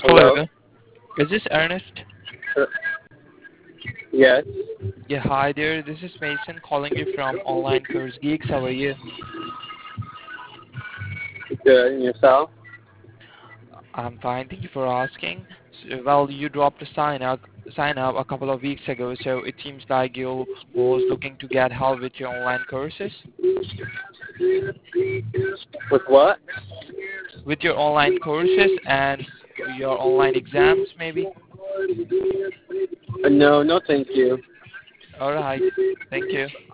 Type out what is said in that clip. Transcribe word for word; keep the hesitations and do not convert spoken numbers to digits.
Hello. Hello. Is this Ernest? Uh, yes. Yeah, hi there. This is Mason calling you from Online Course Geeks. How are you? Good. And yourself? I'm fine. Thank you for asking. So, well, you dropped a sign up, sign up a couple of weeks ago, so it seems like you was looking to get help with your online courses, With what? with your online courses and your online exams, maybe. Uh, no, no, thank you. All right. Thank you.